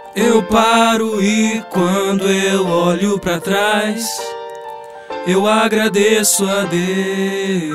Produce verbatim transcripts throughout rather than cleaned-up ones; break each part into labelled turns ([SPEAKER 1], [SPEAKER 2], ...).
[SPEAKER 1] Eu paro e quando eu olho pra trás, eu agradeço a Deus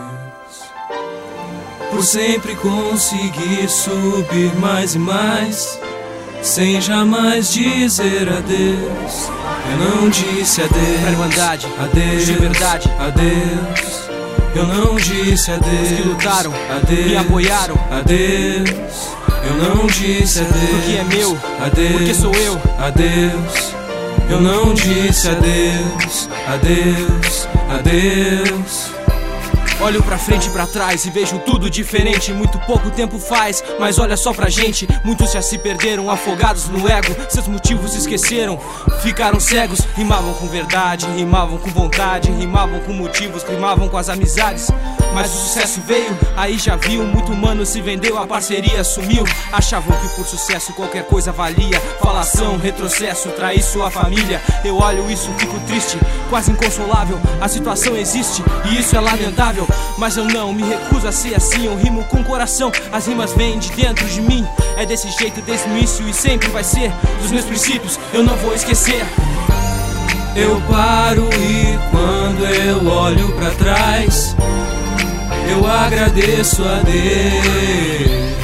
[SPEAKER 1] por sempre conseguir subir mais e mais, sem jamais dizer adeus. Eu não disse adeus
[SPEAKER 2] pra Irmandade,
[SPEAKER 1] adeus,
[SPEAKER 2] de verdade,
[SPEAKER 1] adeus. Eu não disse adeus,
[SPEAKER 2] os que lutaram,
[SPEAKER 1] adeus,
[SPEAKER 2] me apoiaram,
[SPEAKER 1] adeus. Eu não disse adeus,
[SPEAKER 2] porque é meu,
[SPEAKER 1] adeus,
[SPEAKER 2] porque sou eu,
[SPEAKER 1] adeus. Eu não disse adeus, adeus, adeus.
[SPEAKER 2] Olho pra frente e pra trás e vejo tudo diferente. Muito pouco tempo faz, mas olha só pra gente. Muitos já se perderam, afogados no ego. Seus motivos esqueceram, ficaram cegos. Rimavam com verdade, rimavam com vontade, rimavam com motivos, rimavam com as amizades. Mas o sucesso veio, aí já viu. Muito humano se vendeu, a parceria sumiu. Achavam que por sucesso qualquer coisa valia. Falação, retrocesso, trair sua família. Eu olho isso, fico triste, quase inconsolável. A situação existe e isso é lamentável, mas eu não me recuso a ser assim. Eu rimo com coração, as rimas vêm de dentro de mim. É desse jeito desde o início e sempre vai ser. Dos meus princípios eu não vou esquecer.
[SPEAKER 1] Eu paro e quando eu olho pra trás, eu agradeço a Deus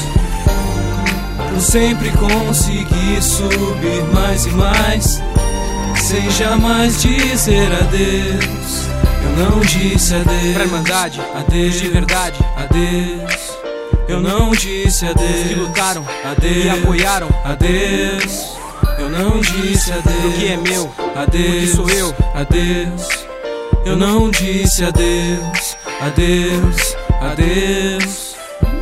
[SPEAKER 1] por sempre conseguir subir mais e mais, sem jamais dizer adeus. Eu não disse adeus
[SPEAKER 2] pra Irmandade,
[SPEAKER 1] adeus,
[SPEAKER 2] de verdade,
[SPEAKER 1] adeus. Eu não disse adeus,
[SPEAKER 2] os que lutaram,
[SPEAKER 1] adeus,
[SPEAKER 2] me apoiaram,
[SPEAKER 1] adeus. Eu não disse adeus,
[SPEAKER 2] porque é meu,
[SPEAKER 1] adeus,
[SPEAKER 2] porque sou eu,
[SPEAKER 1] adeus. Eu não disse adeus, adeus, adeus.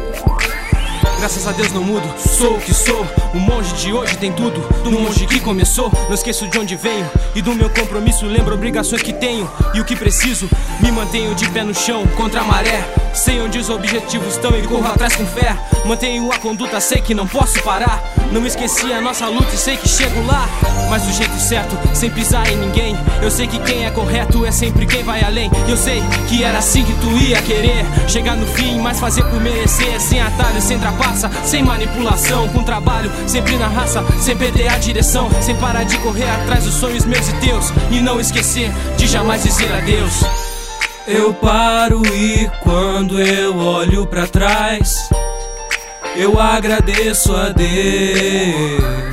[SPEAKER 2] Graças a Deus não mudo, sou o que sou. O monge de hoje tem tudo, do monge que começou. Não esqueço de onde venho e do meu compromisso. Lembro obrigações que tenho e o que preciso. Me mantenho de pé no chão, contra a maré. Sei onde os objetivos estão e corro atrás com fé. Mantenho a conduta, sei que não posso parar. Não esqueci a nossa luta e sei que chego lá, mas do jeito certo, sem pisar em ninguém. Eu sei que quem é correto é sempre quem vai além. Eu sei que era assim que tu ia querer chegar no fim, mas fazer por merecer. Sem atalho, sem trapaça, sem manipulação, com trabalho, sempre na raça, sem perder a direção. Sem parar de correr atrás dos sonhos meus e teus, e não esquecer de jamais dizer adeus.
[SPEAKER 1] Eu paro e quando eu olho pra trás, eu agradeço a Deus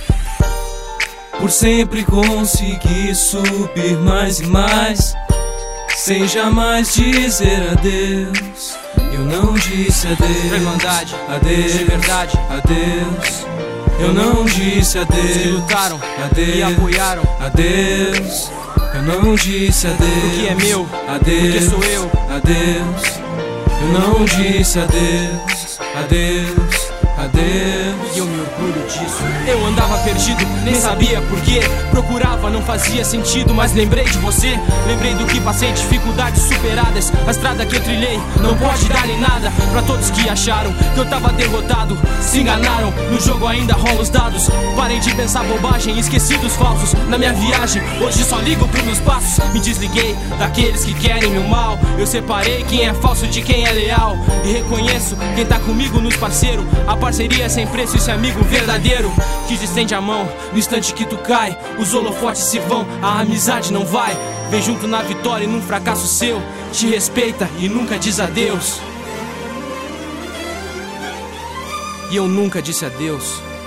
[SPEAKER 1] por sempre conseguir subir mais e mais, sem jamais dizer adeus. Eu não disse adeus
[SPEAKER 2] pra Irmandade,
[SPEAKER 1] adeus,
[SPEAKER 2] de verdade,
[SPEAKER 1] adeus. Eu não disse adeus,
[SPEAKER 2] os que lutaram,
[SPEAKER 1] adeus,
[SPEAKER 2] me apoiaram,
[SPEAKER 1] adeus. Eu não disse adeus,
[SPEAKER 2] porque é meu,
[SPEAKER 1] adeus,
[SPEAKER 2] porque sou eu,
[SPEAKER 1] adeus. Eu não disse adeus, adeus, adeus.
[SPEAKER 2] e eu me orgulho disso. Eu andava perdido, nem sabia porquê. Procurava, não fazia sentido, mas lembrei de você. Lembrei do que passei, dificuldades superadas. A estrada que eu trilhei não pode dar em nada. Pra todos que acharam que eu tava derrotado, se enganaram, no jogo ainda rolam os dados. Parei de pensar bobagem, esqueci dos falsos. Na minha viagem, hoje só ligo pros meus passos. Me desliguei daqueles que querem meu mal. Eu separei quem é falso de quem é leal, e reconheço quem tá comigo nos parceiros. A parceria é sem preço, esse amigo verdadeiro que te estende a mão no instante que tu cai. Os holofotes se vão, a amizade não vai. Vem junto na vitória e num fracasso seu. Te respeita e nunca diz adeus. E eu nunca disse adeus.